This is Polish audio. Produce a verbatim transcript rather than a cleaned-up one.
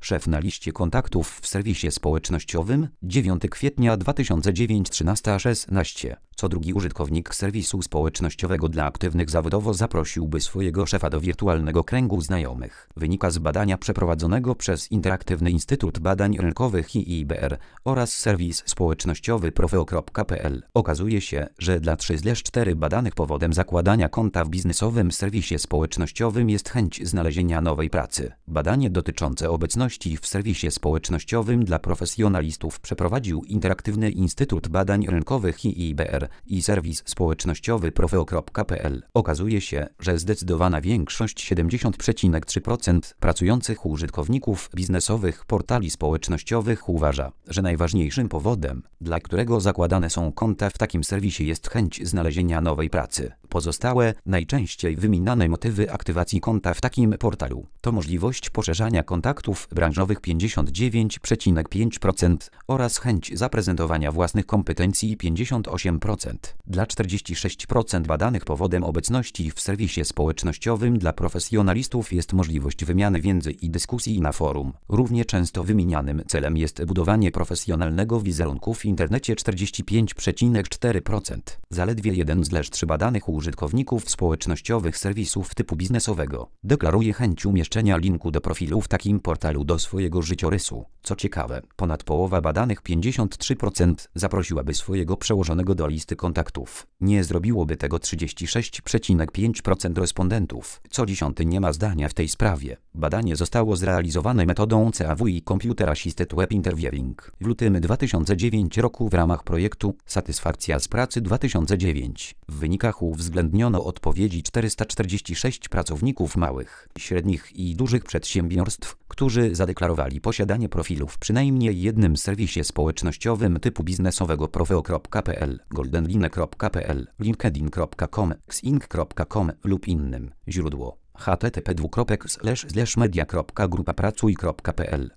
Szef na liście kontaktów w serwisie społecznościowym dziewiątego kwietnia dwa tysiące dziewiątego trzynaście szesnaście. Co drugi użytkownik serwisu społecznościowego dla aktywnych zawodowo zaprosiłby swojego szefa do wirtualnego kręgu znajomych. Wynika z badania przeprowadzonego przez Interaktywny Instytut Badań Rynkowych I I B R oraz serwis społecznościowy profeo kropka p l. Okazuje się, że dla trzy z czterech badanych powodem zakładania konta w biznesowym serwisie społecznościowym jest chęć znalezienia nowej pracy. Badanie dotyczące obecności w serwisie społecznościowym dla profesjonalistów przeprowadził Interaktywny Instytut Badań Rynkowych I I B R i serwis społecznościowy profeo kropka p l. Okazuje się, że zdecydowana większość siedemdziesiąt przecinek trzy procent pracujących użytkowników biznesowych portali społecznościowych uważa, że najważniejszym powodem, dla którego zakładane są konta w takim serwisie jest chęć znalezienia nowej pracy. Pozostałe, najczęściej wymieniane motywy aktywacji konta w takim portalu to możliwość poszerzania kontaktów branżowych pięćdziesiąt dziewięć przecinek pięć procent oraz chęć zaprezentowania własnych kompetencji pięćdziesiąt osiem procent. Dla czterdzieści sześć procent badanych powodem obecności w serwisie społecznościowym dla profesjonalistów jest możliwość wymiany wiedzy i dyskusji na forum. Równie często wymienianym celem jest budowanie profesjonalnego wizerunku w internecie czterdzieści pięć przecinek cztery procent. Zaledwie jeden z trzech badanych użytkowników społecznościowych serwisów typu biznesowego deklaruje chęć umieszczenia linku do profilu w takim portalu do swojego życiorysu. Co ciekawe, ponad połowa badanych pięćdziesiąt trzy procent zaprosiłaby swojego przełożonego do listy kontaktów. Nie zrobiłoby tego trzydzieści sześć przecinek pięć procent respondentów. Co dziesiąty nie ma zdania w tej sprawie. Badanie zostało zrealizowane metodą C A W i Computer Assisted Web Interviewing w lutym dwa tysiące dziewiątego roku w ramach projektu Satysfakcja z pracy dwa tysiące dziewięć. W wynikach uwzględniono odpowiedzi czterysta czterdzieści sześć pracowników małych, średnich i dużych przedsiębiorstw, którzy zadeklarowali posiadanie profilu w przynajmniej jednym serwisie społecznościowym typu biznesowego profeo kropka p l, goldenline kropka p l, linkedin kropka com, xing kropka com lub innym. Źródło: h t t p dwukropek slash slash media kropka grupa pracuj kropka p l